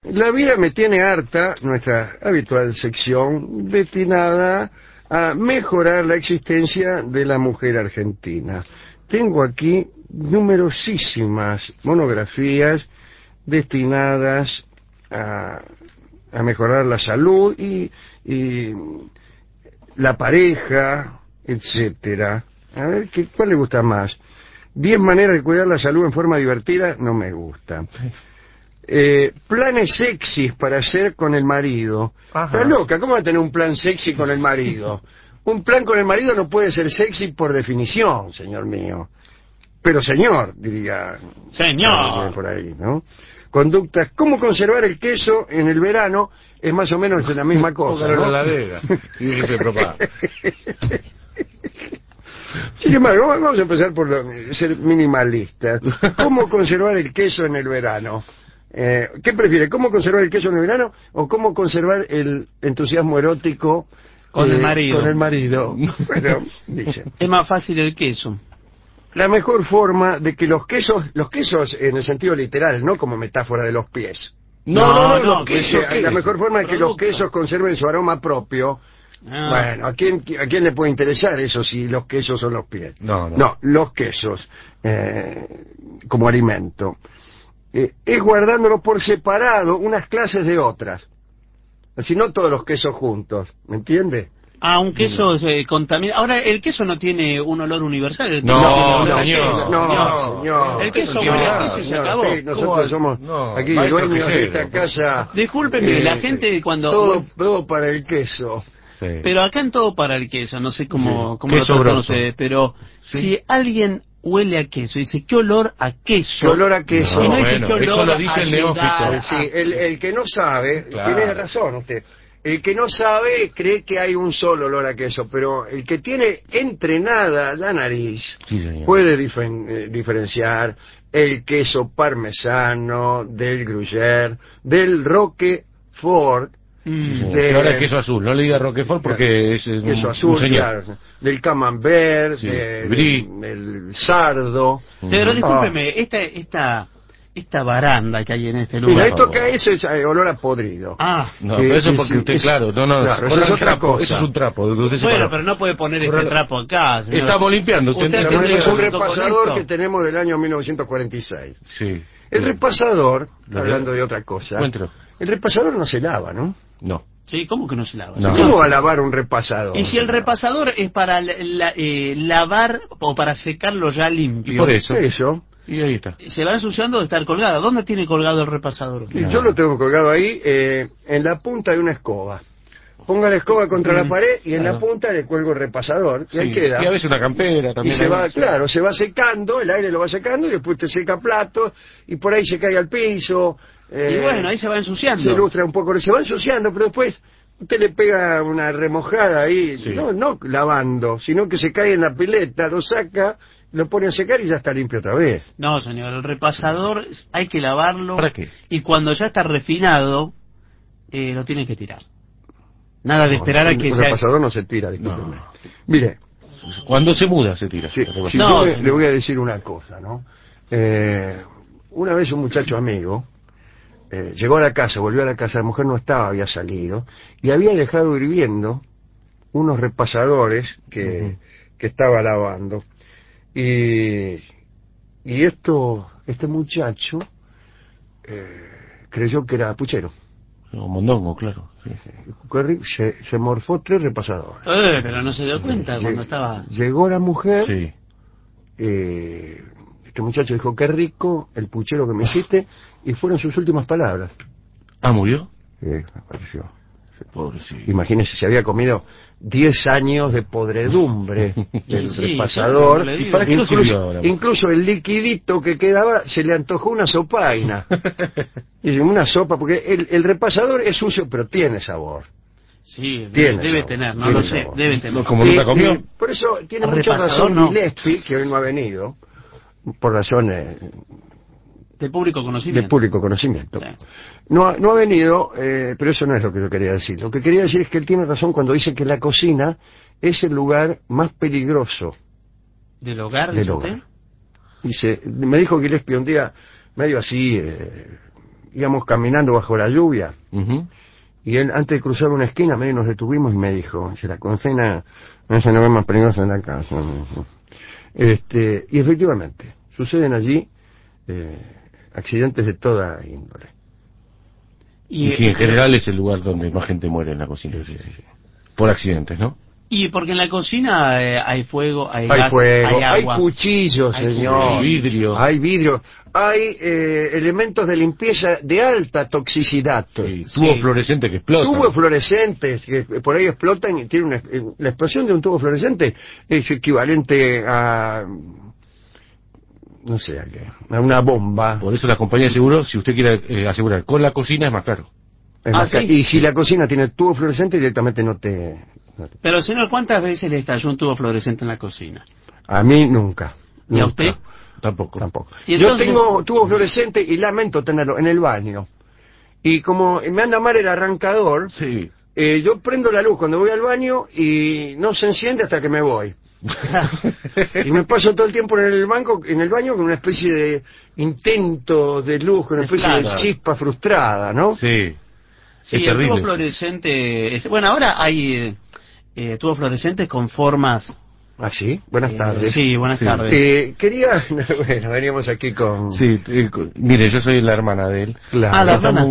La vida me tiene harta, nuestra habitual sección destinada a mejorar la existencia de la mujer argentina. Tengo aquí numerosísimas monografías destinadas a mejorar la salud y la pareja, etcétera. A ver, ¿cuál le gusta más? 10 maneras de cuidar la salud en forma divertida, no me gusta. Planes sexys para hacer con el marido. Ajá. Está loca, ¿cómo va a tener un plan sexy con el marido? Un plan con el marido no puede ser sexy por definición, señor mío. Pero señor, diría... Señor. Por ahí, ¿no? Conductas, ¿cómo conservar el queso en el verano? Es más o menos la misma cosa, Póngalo ¿no? en la heladera y que se propaga. Sin embargo, vamos a empezar por ser minimalistas. ¿Cómo conservar el queso en el verano? ¿Qué prefiere? ¿Cómo conservar el queso en el verano o cómo conservar el entusiasmo erótico con el marido? Con el marido. Bueno, dice. Es más fácil el queso. La mejor forma de que los quesos en el sentido literal, no como metáfora de los pies. No, los quesos, la mejor forma de que los quesos conserven su aroma propio. Bueno, ¿a quién le puede interesar eso si los quesos son los pies? No, los quesos como alimento. Es guardándolos por separado unas clases de otras. Así no todos los quesos juntos, ¿me entiende? Un queso se contamina. Ahora, el queso no tiene un olor universal. El queso No, señor. El queso huele a queso y se acabó. Nosotros somos aquí dueños de esta casa. Discúlpeme, la gente cuando... Todo para el queso. Sí. Pero acá en todo para el queso, no sé cómo lo queso tratan grosso. ustedes, pero si alguien huele a queso y dice, ¿qué olor a queso? ¿Qué olor a queso? Y no dice, ¿qué olor eso lo dice el neófito. Sí, el que no sabe, claro. Tiene razón usted. El que no sabe cree que hay un solo olor a queso, pero el que tiene entrenada la nariz puede diferenciar el queso parmesano del gruyère, del roquefort, ahora es queso azul, no le diga Roquefort porque es queso azul, claro, del camembert, del sardo. Pero discúlpeme, esta baranda que hay en este lugar. Mira, esto que es olor a podrido. No, pero eso porque usted, claro, claro, eso es otra cosa. Eso es un trapo. Bueno, pero no puede poner este trapo acá, señor. Estamos limpiando. Es un repasador que tenemos del año 1946. Sí. El repasador, hablando de otra cosa, el repasador no se lava, ¿no? No. Sí, ¿cómo que no se lava? No. ¿Cómo va a lavar un repasador? Y si el repasador es para lavar o para secarlo ya limpio. Y por eso. Y ahí está. Se va ensuciando de estar colgada. ¿Dónde tiene colgado el repasador? Yo lo tengo colgado ahí, en la punta de una escoba. Ponga la escoba contra la pared y en la punta le cuelgo el repasador. Y ahí queda. Y a veces una campera también. Y se va secando, el aire lo va secando y después te seca platos y por ahí se cae al piso. Y bueno, ahí se va ensuciando. Se ilustra un poco, se va ensuciando, pero después usted le pega una remojada ahí, no lavando, sino que se cae en la pileta, lo saca, lo pone a secar y ya está limpio otra vez. No, señor, el repasador hay que lavarlo. ¿Para qué? Y cuando ya está refinado, lo tiene que tirar. Nada de esperar a que el repasador no se tira, discúlpeme. Mire, cuando se muda se tira. Yo le voy a decir una cosa, ¿no? Una vez un muchacho amigo llegó a la casa, volvió a la casa, la mujer no estaba, había salido, y había dejado hirviendo unos repasadores que estaba lavando. Y este muchacho creyó que era puchero. Mondongo, claro. Se morfó 3 repasadores. Pero no se dio cuenta cuando estaba... Llegó la mujer, este muchacho dijo, qué rico el puchero que me hiciste, y fueron sus últimas palabras. ¿Murió? Apareció. Pobrecito. Imagínese, se había comido 10 años de podredumbre del repasador. Claro, ¿y para qué no sirvió ahora? Incluso el liquidito que quedaba se le antojó una sopaina. Y una sopa, porque el repasador es sucio, pero tiene sabor. Sí, debe tener, no lo sé, debe tener. ¿Como nunca comió? Por eso tiene mucha razón Gillespie, que hoy no ha venido, por razones... De público conocimiento. De público conocimiento. Sí. No ha venido, pero eso no es lo que yo quería decir. Lo que quería decir es que él tiene razón cuando dice que la cocina es el lugar más peligroso. ¿Del hogar? Del hogar. Dice, me dijo Gillespie un día, medio así, íbamos caminando bajo la lluvia, y él, antes de cruzar una esquina, medio nos detuvimos y me dijo, si la cocina no se nos ve más peligrosa en la casa. Y efectivamente, suceden allí accidentes de toda índole. Y sí, en general es el lugar donde más gente muere en la cocina. Sí. Por accidentes, ¿no? Y porque en la cocina hay fuego, hay gas, hay agua, hay cuchillos, señor, hay vidrio, hay elementos de limpieza de alta toxicidad. Sí, tubos fluorescentes que explotan. Tubos fluorescentes que por ahí explotan y tiene la explosión de un tubo fluorescente es equivalente a, no sé, a una bomba. Por eso la compañía de seguros, si usted quiere asegurar con la cocina, es más caro. ¿Sí? Y si la cocina tiene tubo fluorescente, directamente no te... Pero, señor, ¿cuántas veces le estalló un tubo fluorescente en la cocina? A mí nunca. ¿Y a usted? Tampoco. Yo tengo tubo fluorescente y lamento tenerlo en el baño. Y como me anda mal el arrancador, yo prendo la luz cuando voy al baño y no se enciende hasta que me voy. Y me paso todo el tiempo en el baño con una especie de intento de luz, con una especie de chispa frustrada, ¿no? Sí, el tubo fluorescente... Bueno, ahora hay tubos fluorescentes con formas... ¿Ah, sí? Buenas tardes. Sí, buenas tardes. Quería... Bueno, veníamos aquí con... Sí, mire, yo soy la hermana de él. Claro. La hermana.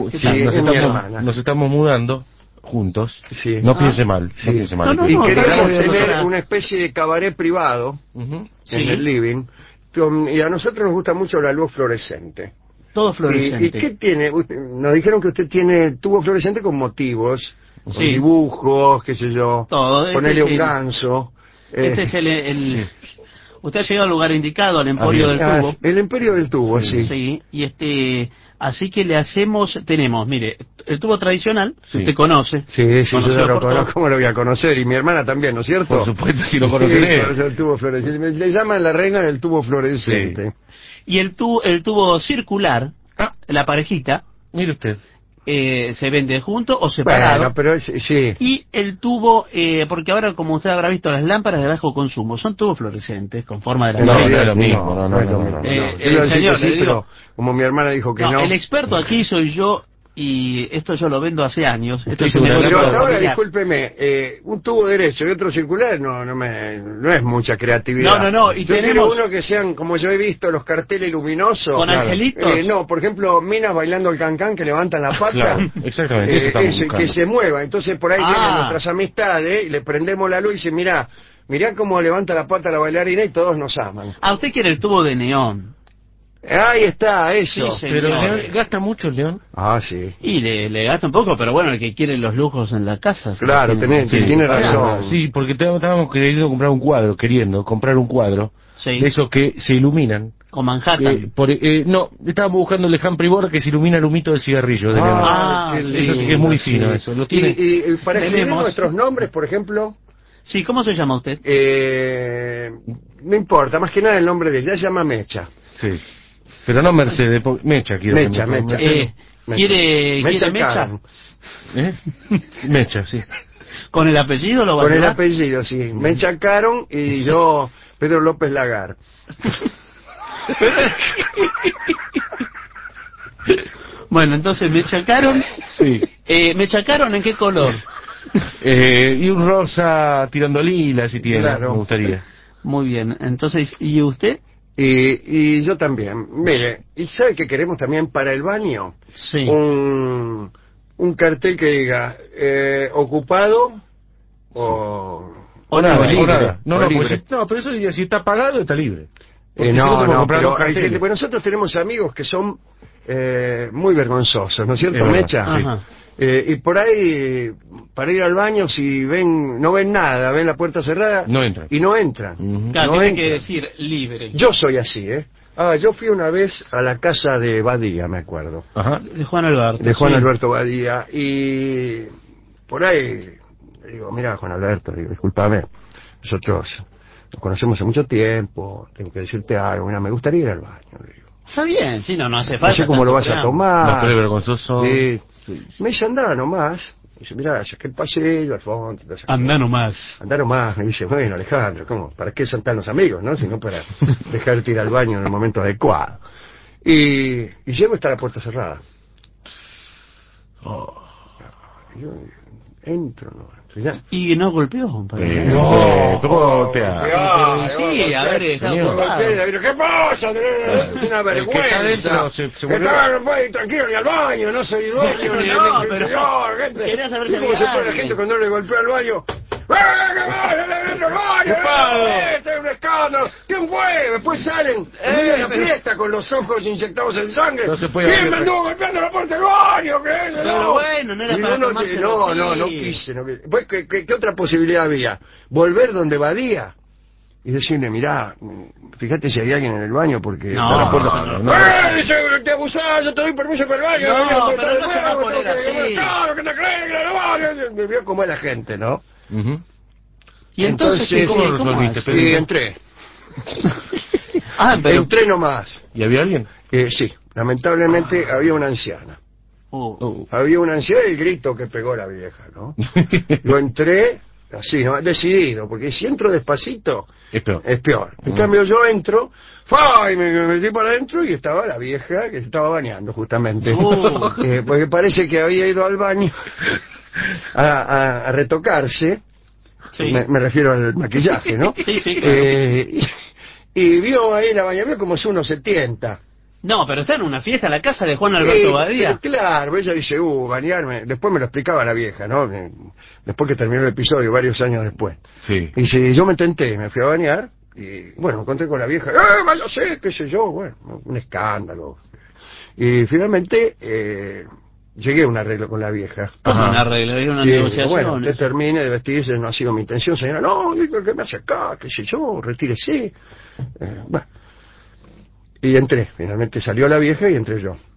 Nos estamos mudando juntos. Sí. No piense mal. No piense mal. Y queríamos tener una especie de cabaret privado en el living. Y a nosotros nos gusta mucho la luz fluorescente. Todo fluorescente. ¿Y qué tiene? Nos dijeron que usted tiene tubo fluorescente con motivos, con dibujos, qué sé yo. Todo. Ponerle un ganso. Este es el usted ha llegado al lugar indicado, al Emporio del Tubo. El Emporio del Tubo, sí. Sí, y así que tenemos, mire, el tubo tradicional, que usted conoce. Sí, yo lo conozco, ¿cómo lo voy a conocer? Y mi hermana también, ¿no es cierto? Por supuesto, si lo conoceré. El tubo fluorescente. Le llaman la reina del tubo fluorescente. Y el tubo circular, la parejita. Mire usted. Se vende junto o separado. Bueno, pero sí. Y el tubo, porque ahora, como usted habrá visto, las lámparas de bajo consumo son tubos fluorescentes con forma de la No es lo mismo. No. El señor, le digo, como mi hermana dijo que no. El experto aquí soy yo, y esto yo lo vendo hace años. Esto pero ahora, discúlpeme, un tubo derecho y otro circular no es mucha creatividad. No. Y yo quiero uno que sean, como yo he visto, los carteles luminosos. ¿Con angelitos? No, por ejemplo, minas bailando el cancán que levantan la pata. Claro, exactamente. Que se mueva. Entonces por ahí vienen nuestras amistades y le prendemos la luz y dicen, mirá cómo levanta la pata la bailarina y todos nos aman. Usted quiere el tubo de neón. Ahí está, eso. Sí, pero ¿gasta mucho el neón? Sí. Y le gasta un poco, pero bueno, el que quiere los lujos en la casa. Claro, tiene razón. Sí, porque estábamos queriendo comprar un cuadro, de esos que se iluminan. Con Manhattan. No, estábamos buscando el Humphrey Bogart que se ilumina el humito del cigarrillo. Eso sí que es muy fino, eso. ¿Lo tiene? Y para escribir nuestros nombres, por ejemplo... Sí, ¿cómo se llama usted? No importa, más que nada el nombre de ella se llama Mecha. Sí. Pero no Mercedes, Mecha quiero. Mecha. ¿Quiere Mecha? Mecha, sí. ¿Con el apellido lo va a Con el apellido, sí. Mecha Caron y yo, Pedro López Lagar. Bueno, entonces me chacaron. Sí. ¿Me chacaron en qué color? Y un rosa tirando lila, si tiene, me gustaría. Muy bien, entonces, ¿y usted? Y yo también. Mire, ¿y sabe qué queremos también para el baño? Sí. Un cartel que diga ocupado o nada. No, pero eso diría, si está pagado, está libre. Pero nosotros tenemos amigos que son muy vergonzosos, ¿no es cierto, Mecha? Sí. Y por ahí, para ir al baño, si no ven nada, ven la puerta cerrada, no entran. Y no entran. Claro, tiene que decir libre. Yo soy así, yo fui una vez a la casa de Badía, me acuerdo. Ajá. De Juan Alberto. De Juan Alberto Badía. Y por ahí, le digo, mira, Juan Alberto, discúlpame, nosotros nos conocemos hace mucho tiempo, tengo que decirte algo, mira, me gustaría ir al baño, le digo. Está bien, sí, no hace falta. No sé cómo lo vas a tomar. No, pero es vergonzoso. Sí. Me dice, andá nomás. Dice, mirá, saqué el pasillo al fondo. Andá nomás. Me dice, bueno, Alejandro, ¿cómo? ¿Para qué saltan los amigos, no? Sino para dejarte ir al baño en el momento adecuado. Y llego y está la puerta cerrada. Yo entro, no. Ya. ¿Y no golpeó? No, ¿cómo te sí, a ver, ¿qué pasa? Es una vergüenza. No puede ir tranquilo ni al baño, no soy dueño ni al señor. Quería saber si ¿cómo se pone la gente cuando le golpea al baño? ¡Este es un escándalo! ¿Quién fue? Después salen en medio de la fiesta con los ojos inyectados en sangre. ¿Quién me anduvo golpeando la puerta del baño? Pero bueno, no era para tomarse. No quise. Pues, ¿qué otra posibilidad había? Volver donde Badía y decirle, mirá, fíjate si hay alguien en el baño porque la puerta... Dice, te abusás, yo te doy permiso para el baño. No, pero no se va a poner así. Claro, que te crees, me vio como es la gente, ¿no? Y entonces ¿cómo resolviste? Y entré. Entré nomás. ¿Y había alguien? Sí, lamentablemente había una anciana. Había una anciana y el grito que pegó la vieja, ¿no? Yo entré así, ¿no? Decidido, porque si entro despacito es peor. En cambio yo entro, y me metí para adentro y estaba la vieja que se estaba bañando justamente. Porque parece que había ido al baño a retocarse. Sí. Me refiero al maquillaje, ¿no? Sí, claro. Y vio ahí la bañera, vio como es 1,70. No, pero está en una fiesta, la casa de Juan Alberto Badía. Claro, ella dice, bañarme. Después me lo explicaba la vieja, ¿no? Después que terminó el episodio, varios años después. Sí. Y si yo me tenté, me fui a bañar, y bueno, me encontré con la vieja, váyase, qué sé yo, bueno, un escándalo. Y finalmente, llegué a un arreglo con la vieja. ¿Cómo un arreglo? ¿Era una negociación? Bueno, usted termine de vestirse, no ha sido mi intención, señora. No, ¿qué me hace acá? ¿Qué sé yo? Retírese. Bueno. Y entré, finalmente salió la vieja y entré yo.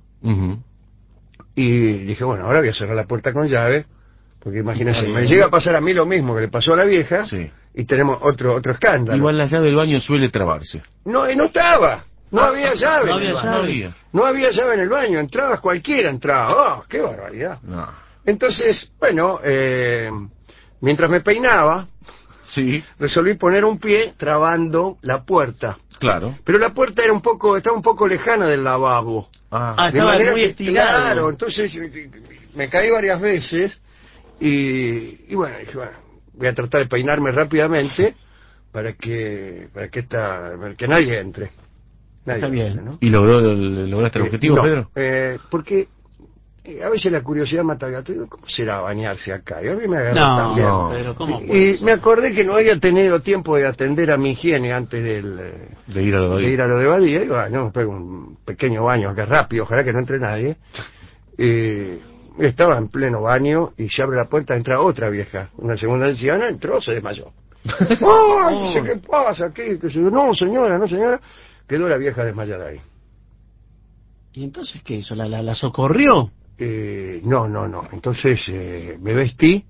Y dije, bueno, ahora voy a cerrar la puerta con llave, porque imagínense, me llega a pasar a mí lo mismo que le pasó a la vieja, y tenemos otro escándalo. Igual la llave del baño suele trabarse. No estaba. No había llave. No había llave en el baño. Entrabas, cualquiera entraba. ¡Qué barbaridad! No. Entonces, bueno, mientras me peinaba, resolví poner un pie trabando la puerta. Claro. Pero la puerta estaba un poco lejana del lavabo. Estaba muy estirado. Claro, entonces me caí varias veces y bueno, dije, voy a tratar de peinarme rápidamente para que nadie entre. Está bien. ¿No? ¿Y lograste el objetivo, Pedro? Porque a veces la curiosidad mata al gato. ¿Cómo será bañarse acá? Y a mí me agarró también. Pero ¿cómo y me acordé que no había tenido tiempo de atender a mi higiene antes de ir a lo de Badía. Y bueno, me pego un pequeño baño acá rápido, ojalá que no entre nadie. Estaba en pleno baño y se abre la puerta, entra otra vieja, una segunda anciana, entró, se desmayó. Dice, ¿qué pasa? ¿Qué? No, señora. Quedó la vieja desmayada ahí. ¿Y entonces qué hizo? ¿La socorrió? No. Entonces me vestí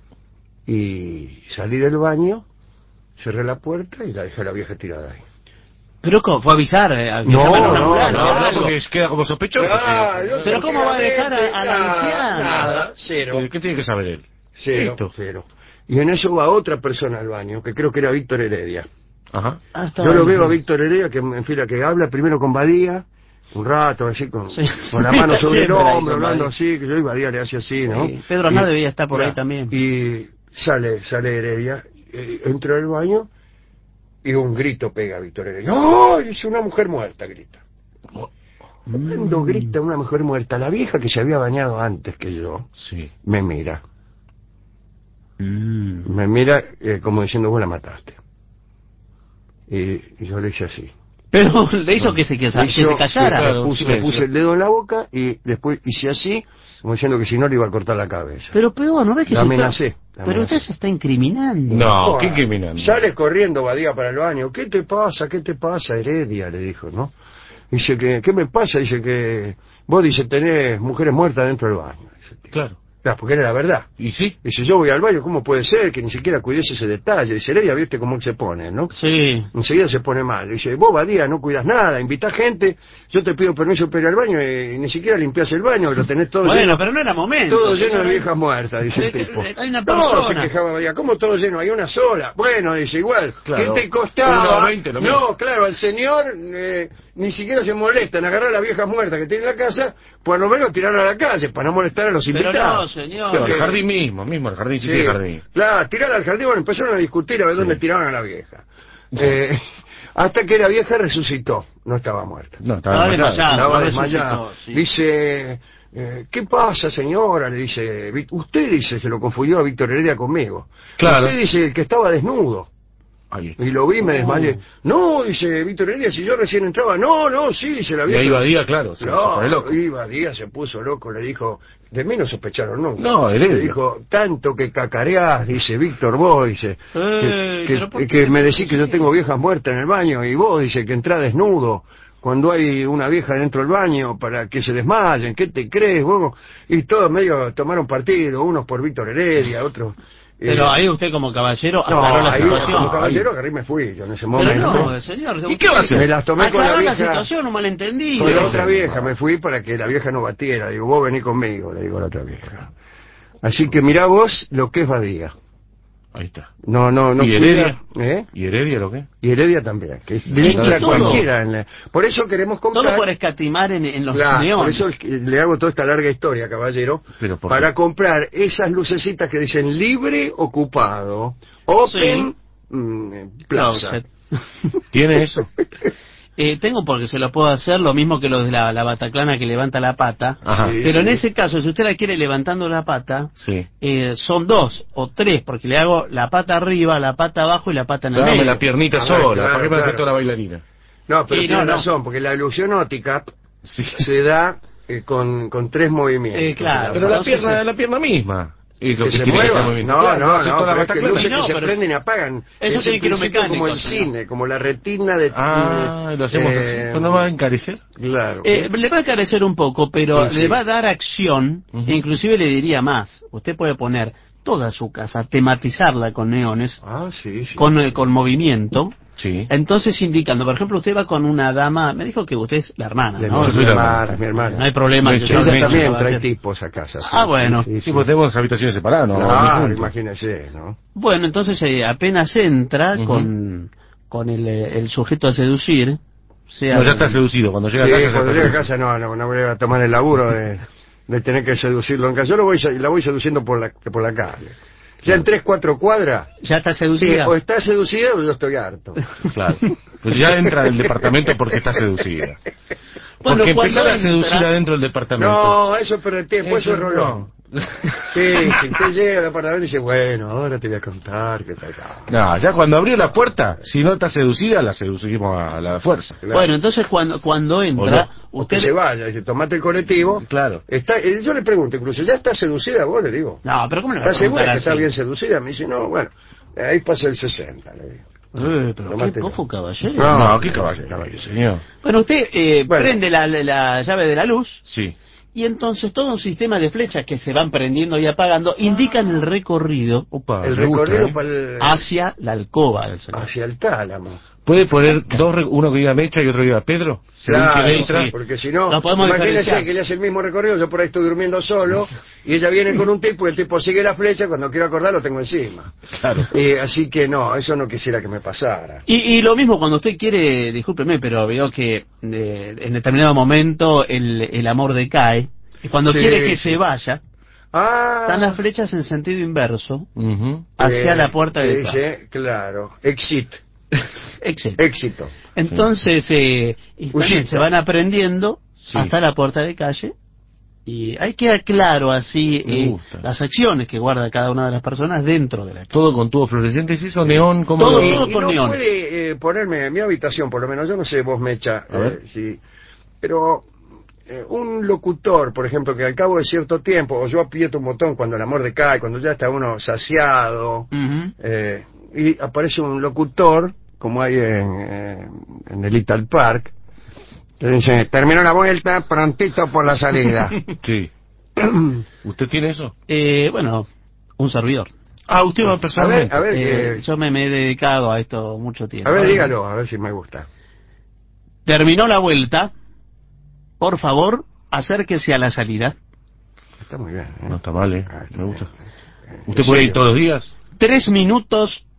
y salí del baño, cerré la puerta y la dejé a la vieja tirada ahí. ¿Pero cómo? ¿Fue a avisar? No, porque queda como sospechoso. ¿Pero cómo va a dejar a la anciana? Nada, cero. ¿Qué tiene que saber él? Cero. Y en eso va otra persona al baño, que creo que era Víctor Heredia. Ajá. Yo lo veo a Víctor Heredia que que habla primero con Badía, un rato así con la mano sobre el hombro, hablando así, que yo y Badía le hace así, ¿no? Pedro Aznar debía estar por ahí también. Y sale Heredia, entra al baño y un grito pega a Víctor Heredia. ¡Oh! Dice, una mujer muerta, grita. Cuando grita una mujer muerta, la vieja que se había bañado antes que yo, me mira. Me mira como diciendo, vos la mataste. Y yo le hice así. Pero le hizo que se callara. Le puse el dedo en la boca y después hice así, como diciendo que si no le iba a cortar la cabeza. Pero peor, ¿no ves que la amenacé? Pero usted se está incriminando. No, ¿qué incriminando? Sale corriendo Badía para el baño. ¿Qué te pasa, Heredia? Le dijo, ¿no? Dice que, ¿qué me pasa? Dice que vos, tenés mujeres muertas dentro del baño. Dice, claro. Claro, porque era la verdad. ¿Y sí? Dice, yo voy al baño, ¿cómo puede ser que ni siquiera cuidese ese detalle? Dice, Heredia, ¿viste cómo él se pone, no? Sí. Enseguida se pone mal. Dice, vos, Badía, no cuidas nada, invitás gente, yo te pido permiso para ir al baño y ni siquiera limpiás el baño, lo tenés todo lleno. Bueno, pero no era momento. Todo lleno de viejas muertas, dice el tipo. Hay una persona. No, se quejaba Badía, ¿cómo todo lleno? Hay una sola. Bueno, dice, igual, claro. ¿Qué te costaba? 1,20 no, claro, al señor ni siquiera se molestan agarrar a las viejas muertas que tienen en la casa, por lo menos tirarla a la calle para no molestar a los invitados. Pero no, señor. Pero el jardín mismo, el jardín sí tiene jardín. Claro, tirarla al jardín, bueno, empezaron a discutir a ver dónde tiraban a la vieja. Hasta que la vieja resucitó, no estaba muerta. No, estaba desmayada. Sí. Dice, ¿qué pasa, señora? Le dice, usted dice, se lo confundió a Víctor Heredia conmigo. Claro. Usted dice, el que estaba desnudo. Y lo vi, me desmayé. No, dice Víctor Heredia, si yo recién entraba. No, sí, dice la vieja. Y ahí Badía, claro. Badía se puso loco, le dijo, de mí no sospecharon nunca. No, Heredia. Le dijo, tanto que cacareás, dice Víctor, vos, dice, que me decís que yo tengo viejas muertas en el baño, y vos, dice, que entrás desnudo cuando hay una vieja dentro del baño para que se desmayen, ¿qué te crees, vos? Y todos medio tomaron partido, unos por Víctor Heredia, otros... Pero ahí usted como caballero agarró la situación. Como caballero agarré y me fui yo en ese momento. Pero no, señor. ¿Y qué va a hacer? Me las tomé con la vieja. La situación, un malentendido. Con la otra vieja me fui para que la vieja no batiera. Digo, vos vení conmigo, le digo a la otra vieja. Así que mirá vos lo que es Badía. Ahí está. No. ¿Y Heredia? ¿Y Heredia lo qué? Y Heredia también. Que entra cualquiera. Por eso queremos comprar... Todo por escatimar en los neones. Por eso le hago toda esta larga historia, caballero. Para comprar esas lucecitas que dicen libre ocupado. Open plaza. ¿Tiene eso? Tengo porque se lo puedo hacer, lo mismo que los de la Bataclana que levanta la pata. Ajá. Pero en ese caso, si usted la quiere levantando la pata, son 2 o 3, porque le hago la pata arriba, la pata abajo y la pata en el medio. La piernita sola, ¿para qué me hace toda la bailarina? No, pero tiene razón, porque la ilusión óptica se da con 3 movimientos. Claro. Pero la pierna misma. ¿Que se mueva? No, pero es que luces que se prenden y apagan. Eso tiene que ir un mecánico. Como el cine, como la retina de... lo hacemos así. ¿No va a encarecer? Claro. Le va a encarecer un poco, pero le va a dar acción, e inclusive le diría más. Usted puede poner toda su casa, tematizarla con neones, con movimiento. Sí. Entonces indicando, por ejemplo, usted va con una dama, me dijo que usted es la hermana, ¿no? Yo soy mi hermana. No hay problema. Ella también trae tipos a casa. Bueno. Sí, pues tenemos habitaciones separadas, ¿no? Claro, imagínese, ¿no? Bueno, entonces apenas entra con el sujeto a seducir, ya está seducido, cuando llega a casa. Cuando llega a casa no voy a tomar el laburo de tener que seducirlo en casa. Yo la voy seduciendo por la calle. Ya en 3-4 cuadras. Ya está seducida. O está seducida o yo estoy harto. Claro. Pues ya entra del departamento porque está seducida. Porque empezar a seducir adentro del departamento. No, eso es perder tiempo, eso es rolón. Sí, si usted llega al apartamento y dice, bueno, ahora te voy a contar qué tal. No, ya cuando abrió la puerta, si no está seducida, la seducimos a la fuerza. Claro. Bueno, entonces cuando entra, usted se vaya, dice, tomate el colectivo. Claro. Yo le pregunto, incluso, ¿ya está seducida vos? Le digo. No, pero ¿cómo le va a ¿Está segura que está bien seducida? Me dice, no, bueno, ahí pasa el 60, le digo. Pero qué poco caballero. No, qué caballero, señor. Bueno, usted prende la llave de la luz. Sí. Y entonces todo un sistema de flechas que se van prendiendo y apagando indican el recorrido. El recorrido hacia la alcoba del señor. Hacia el tálamo. ¿Puede poner uno que diga Mecha y otro que diga Pedro? Claro, porque si no, imagínese que le hace el mismo recorrido, yo por ahí estoy durmiendo solo, y ella viene con un tipo y el tipo sigue la flecha, cuando quiero acordar lo tengo encima. Claro. Así que no, eso no quisiera que me pasara. Y lo mismo cuando usted quiere, discúlpeme, pero veo que en determinado momento el amor decae, y cuando quiere que se vaya, están las flechas en sentido inverso, hacia la puerta de dice, claro, éxito. Entonces se van aprendiendo hasta la puerta de calle y ahí queda claro así las acciones que guarda cada una de las personas dentro de la calle. Todo con tubo fluorescente, ¿es eso? Neón, como todo con neón. Puede ponerme en mi habitación, por lo menos, yo no sé vos, Mecha, pero un locutor, por ejemplo, que al cabo de cierto tiempo, o yo aprieto un botón cuando el amor decae, cuando ya está uno saciado, y aparece un locutor, como hay en el Little Park, que dice, terminó la vuelta, prontito por la salida. Sí. ¿Usted tiene eso? Bueno, un servidor. Usted va personalmente. A ver, yo me he dedicado a esto mucho tiempo. A ver, dígalo, a ver si me gusta. Terminó la vuelta, por favor, acérquese a la salida. Está muy bien. No está mal, me gusta. ¿Usted puede ir todos los días? 3 minutos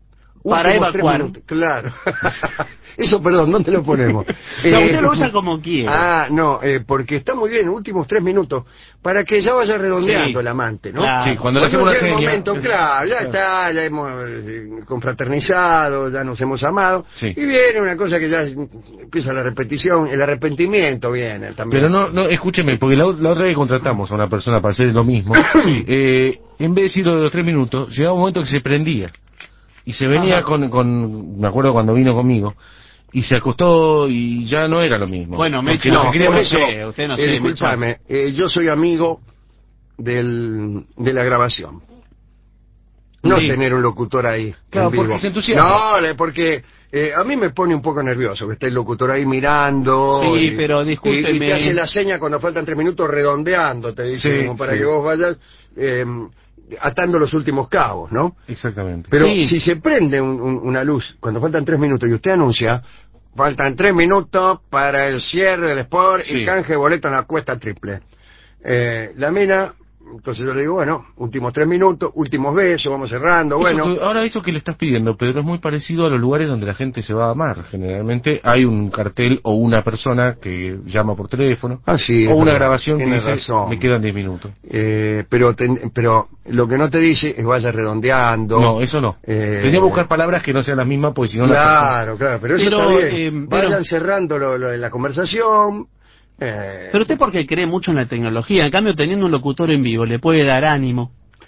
para evacuar. Claro. Eso, perdón, ¿dónde lo ponemos? No, usted lo usa como quiera. No, porque está muy bien, últimos 3 minutos, para que ya vaya redondeando el amante, ¿no? Claro. Sí, cuando le hacemos una seña. Momento, claro, ya está, ya hemos confraternizado, ya nos hemos amado, y viene una cosa que ya empieza la repetición, el arrepentimiento viene también. Pero no, escúcheme, porque la otra vez contratamos a una persona para hacer lo mismo, en vez de decir lo de los 3 minutos, llegaba un momento que se prendía, y se venía me acuerdo cuando vino conmigo, y se acostó y ya no era lo mismo. Bueno, usted no sé, discúlpame, yo soy amigo de la grabación. No tener un locutor ahí. Claro, en vivo. porque se entusiasma. No, porque a mí me pone un poco nervioso que esté el locutor ahí mirando. Sí, pero discúlpeme. Y te hace la seña cuando faltan 3 minutos redondeando, te dice, como para que vos vayas atando los últimos cabos, ¿no? Exactamente. Pero si se prende una luz cuando faltan 3 minutos y usted anuncia, faltan 3 minutos para el cierre del Sport y canje boleto en la cuesta triple. La mina, entonces yo le digo, bueno, últimos 3 minutos, últimos besos, vamos cerrando, bueno. Ahora eso que le estás pidiendo, Pedro, es muy parecido a los lugares donde la gente se va a amar. Generalmente hay un cartel o una persona que llama por teléfono, o una grabación que dice, me quedan 10 minutos. Pero lo que no te dice es vaya redondeando. No, eso no. Tenía que buscar palabras que no sean las mismas, porque si no... Claro, pero eso está bien. Vayan cerrando la conversación. Pero usted porque cree mucho en la tecnología, en cambio teniendo un locutor en vivo le puede dar ánimo,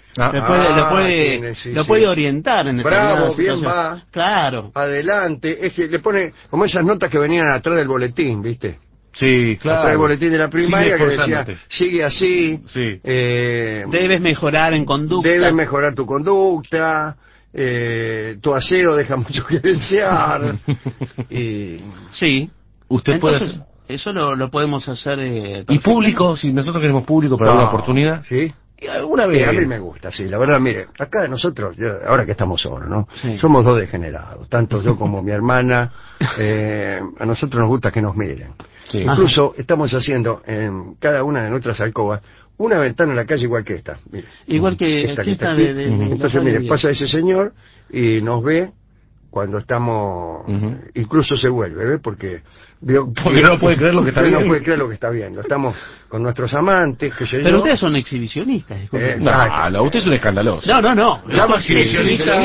lo puede orientar en bravo, bien va, claro, adelante, es que le pone como esas notas que venían atrás del boletín, ¿viste? Sí, claro. Atrás del boletín de la primaria que decía, sigue así, debes mejorar en conducta, debes mejorar tu conducta, tu aseo deja mucho que desear. Sí, usted puede hacer. Eso lo podemos hacer... y público, si nosotros queremos público para alguna oportunidad. Sí. Y alguna vez. A mí me gusta, sí. La verdad, mire, acá nosotros, ahora que estamos solos, ¿no? Somos 2 degenerados. Tanto yo como mi hermana. A nosotros nos gusta que nos miren. Sí. Incluso estamos haciendo en cada una de nuestras alcobas una ventana en la calle igual que esta. Mire. Igual que esta Entonces, mire, pasa ese señor y nos ve cuando estamos, incluso se vuelve, ¿ve? Porque no puede creer lo que está viendo. No puede creer lo que está viendo. Estamos con nuestros amantes, pero ustedes son exhibicionistas. Usted es un escandaloso. No. Llama exhibicionista.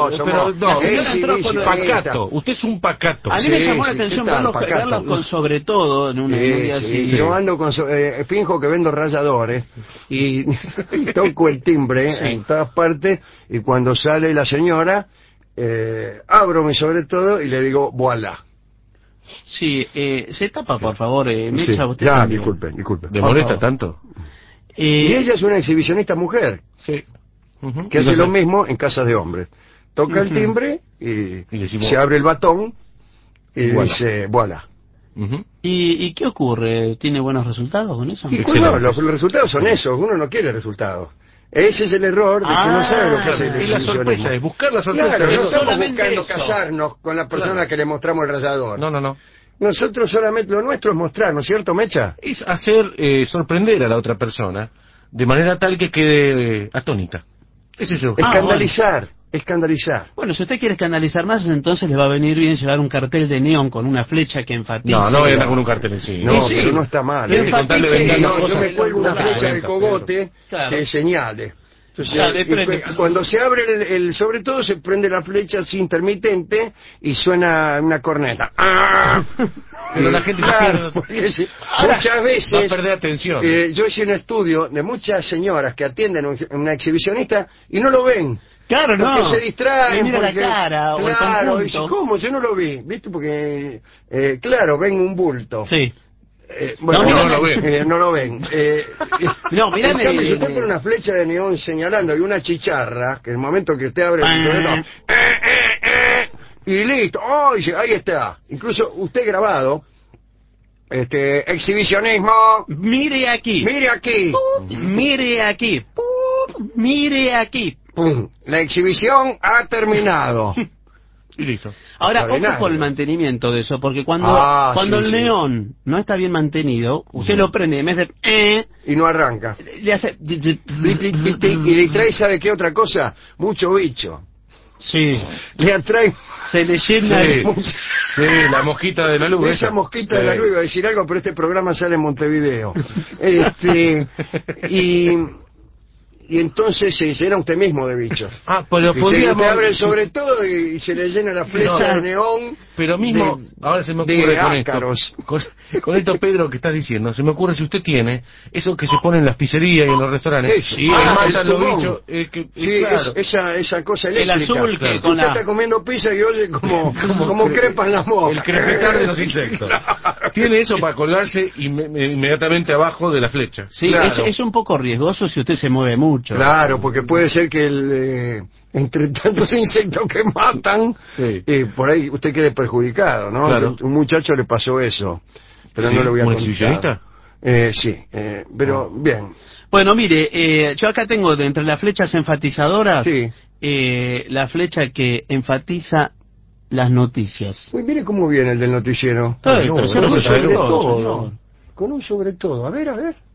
Es pacato. Usted es un pacato. A mí me llamó la atención verlos con sobre todo en un día así. Yo ando con finjo que vendo ralladores y toco el timbre en todas partes y cuando sale la señora abro mi sobre todo y le digo voilà. Sí, se tapa por favor, Mecha, usted ya, también. disculpe. ¿Le molesta tanto? Y ella es una exhibicionista mujer, que hace lo mismo en casas de hombres. Toca el timbre y se abre el batón y dice voilà. ¿Y qué ocurre? ¿Tiene buenos resultados con eso? Los resultados son esos, uno no quiere resultados. Ese es el error de que no sabe lo que hace el exhibicionismo. Es la sorpresa, es buscar la sorpresa. Claro, no estamos buscando casarnos con la persona que le mostramos el rallador. No. Nosotros solamente, lo nuestro es mostrar, ¿no es cierto, Mecha? Es hacer sorprender a la otra persona de manera tal que quede atónita. ¿Qué sé yo? Escandalizar. Bueno, si usted quiere escandalizar más, entonces le va a venir bien llevar un cartel de neón con una flecha que enfatice. No voy a andar con un cartel en sí. No, pero no está mal. Yo me cuelgo una flecha de cogote que señale. Entonces, cuando se abre el sobre todo se prende la flecha así intermitente y suena una corneta. Pero la gente muchas veces va a perder atención. Yo hice un estudio de muchas señoras que atienden a una exhibicionista y no lo ven. Claro, porque se distraen. Mira la cara o claro, el dice, ¿cómo? Yo no lo vi, ¿viste? Porque, claro, ven un bulto. Sí. Bueno, no lo ven. No lo ven. No, mira, en cambio, si usted pone una flecha de neón señalando y una chicharra, que en el momento que usted abre el y listo, dice, ahí está. Incluso usted grabado, exhibicionismo. Mire aquí. Mire aquí. Mire aquí. Mire aquí. La exhibición ha terminado. Y listo. Ahora, ojo con el mantenimiento de eso, porque cuando el neón no está bien mantenido, usted lo prende en vez de y no arranca. Le hace y le trae, ¿sabe qué otra cosa? Mucho bicho. Sí. Le atrae... Se le llena sí, la mosquita de la luz. Esa mosquita de la luz, iba a decir algo, pero este programa sale en Montevideo. Y entonces era usted mismo de bichos. Pero podríamos... Usted abre sobre todo y se le llena la flecha de neón. Pero mismo, ahora se me ocurre con esto, Pedro, que estás diciendo, se me ocurre si usted tiene eso que se pone en las pizzerías y en los restaurantes. Matan los bichos. Claro. Esa cosa eléctrica. El azul que con usted está comiendo pizza y oye como crepan las moscas. El crepetar de los insectos. Claro. Tiene eso para colarse inmediatamente abajo de la flecha. Sí, claro. es un poco riesgoso si usted se mueve mucho. Claro, porque puede ser que entre tantos insectos que matan, por ahí usted quede perjudicado, ¿no? Claro. Un muchacho le pasó eso, pero no lo voy a contar. Sí, pero bien. Bueno, mire, yo acá tengo de entre las flechas enfatizadoras, la flecha que enfatiza las noticias. Uy, mire cómo viene el del noticiero. Pero sobre todo, con un sobre todo. A ver.